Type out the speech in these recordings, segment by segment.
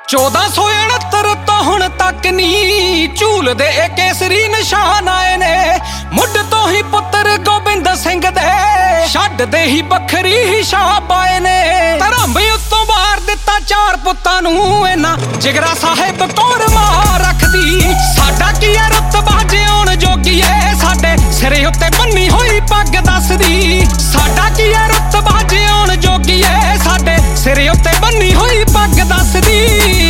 1469 ਤੋਂ ਹੁਣ ਤੱਕ ਨੀ ਝੂਲਦੇ ਇਹ ਕੇਸਰੀ ਨਿਸ਼ਾਨ ਆਏ ਨੇ। ਮੁੱਢ ਤੋਂ ਹੀ ਪੁੱਤਰ ਗੋਬਿੰਦ ਸਿੰਘ ਦੇ ਛੱਡਦੇ ਹੀ ਵੱਖਰੀ ਹੀ ਛਾਪ ਆਏ ਨੇ। ਧਰਮ ਉੱਤੋਂ ਵਾਰ ਦਿੱਤਾ 4 ਪੁੱਤਾਂ ਨੂੰ ਇਹਨਾਂ ਜਿਗਰਾ ਸਾਹਿਬ ਕੌਰ ਮਾਂ ਰੱਖਦੀ। ਸਾਡਾ ਕੀ ਹੈ ਰੁਤਬਾ ਜਿਉਣ ਜੋਗੀ ਏ ਸਾਡੇ ਸਿਰੇ ਉੱਤੇ ਬੰਨੀ ਹੋਈ ਪੱਗ ਦੱਸਦੀ। ਸਾਡਾ ਕੀ ਹੈ ਰੁਤਬਾ ਜਿਉਣ ਜੋਗੀ ਏ ਸਾਡੇ ਸਿਰੇ ਉੱਤੇ ਬੰਨੀ ਹੋਈ ਪੱਗ ਦੱਸਦੀ।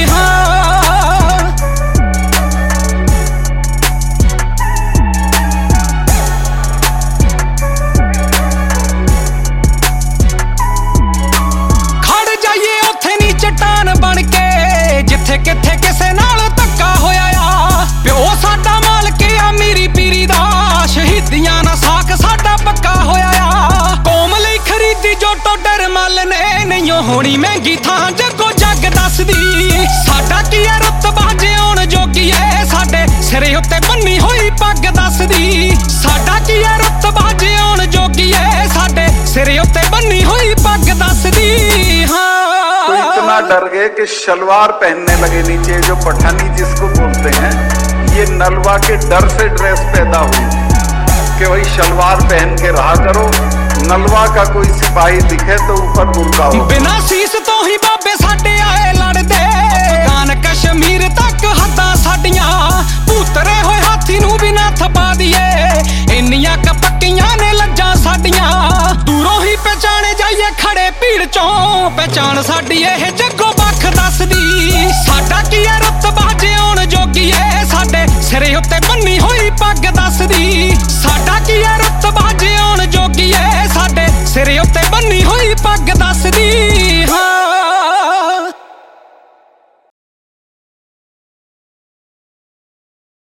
ਚਟਾਨ ਬਣ ਕੇ ਜਿੱਥੇ ਕਿੱਥੇ ਕਿਸੇ ਨਾਲ ਧੱਕਾ ਹੋਇਆ ਆ। ਪਿਓ ਸਾਡਾ ਮਾਲਕ ਆ ਮੇਰੀ ਪੀਰੀ ਦਾ ਸ਼ਹੀਦੀਆਂ ਨਾਲ ਸਾਕ ਸਾਡਾ ਪੱਕਾ ਹੋਇਆ ਆ। ਕੌਮ ਲਈ ਖਰੀਦੀ ਜੋ ਟੋਡਰ ਮੱਲ ਨੇ ਨਹੀਂ ਹੋਣੀ ਮਹਿੰਗੀ ਥਾਂ ਜੱਗੋ ਜੱਗ ਦੱਸਦੀ। ਸਾਡਾ ਕੀ ਹੈ ਰੁਤਬਾ ਜਿਉਣ ਜੋਗੀ ਏ ਸਾਡੇ ਸਿਰੇ ਉੱਤੇ ਬੰਨੀ ਹੋਈ ਪੱਗ ਦੱਸਦੀ। ਸਾਡਾ ਕੀ ਹੈ ਰੁਤਬਾ ਜਿਉਣ ਜੋਗੀ ਏ ਸਾਡੇ ਸਿਰੇ ਉੱਤੇ ਬੰਨੀ ਹੋਈ ਪੱਗ ਦੱਸਦੀ। तो इतना डर गए कि शलवार पहनने लगे नीचे, जो पठानी जिसको बोलते हैं। ये नलवा के डर से ड्रेस पैदा हुई कि भाई शलवार पहन के रहा करो, नलवा का कोई सिपाही दिखे तो ऊपर बुर्का हो। बिना सीस तो ही बाबे साडे आए लड़दे अफगान कश्मीर तक हद्दां साडियां भूतरे होए हाथी नूं भी ना थपा दिए। इन्नियां क पक्कियां ने लज्जां साडियां दूरों ही पहचाने जाइए खड़े भीड़ चों पहचान साडी ਇਹ ਜੱਗੋ ਬੱਖ ਦੱਸਦੀ। ਸਾਡਾ ਕੀ ਹੈ ਰੁਤਬਾ ਜਿਉਣ ਜੋਗੀ ਏ ਸਾਡੇ ਸਿਰੇ ਉੱਤੇ ਬੰਨੀ ਹੋਈ ਪੱਗ ਦੱਸਦੀ। ਸਾਡਾ ਕੀ ਹੈ ਰੁਤਬਾ ਜਿਉਣ ਜੋਗੀ ਏ ਸਾਡੇ ਸਿਰੇ ਉੱਤੇ ਬੰਨੀ ਹੋਈ ਪੱਗ ਦੱਸਦੀ।